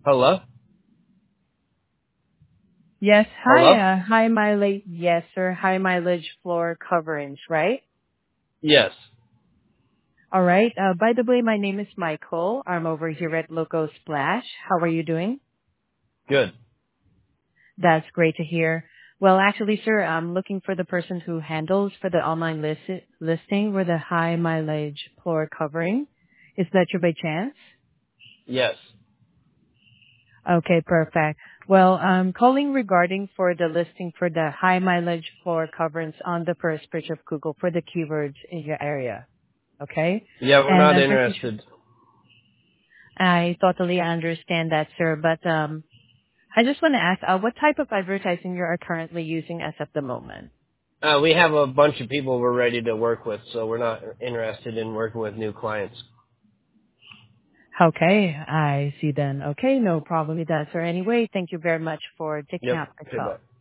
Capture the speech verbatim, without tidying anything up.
Hello? Yes, Hello? hi, uh, high mileage, yes, sir, high mileage floor coverings, right? Yes. All right. Uh, by the way, my name is Michael. I'm over here at Loco Splash. How are you doing? Good. That's great to hear. Well, actually, sir, I'm looking for the person who handles for the online list listing for the high mileage floor covering. Is that you by chance? Yes. Okay, perfect. Well, I'm calling regarding for the listing for the high mileage floor coverings on the first page of Google for the keywords in your area. Okay? Yeah, we're And not I'm pretty sure interested. I totally understand that, sir. But um, I just want to ask, uh, what type of advertising you are currently using as of the moment? Uh, we have a bunch of people we're ready to work with, so we're not interested in working with new clients. Okay, I see then. Okay, no problem with that, sir. Anyway, thank you very much for taking Yep. out the call. Goodbye.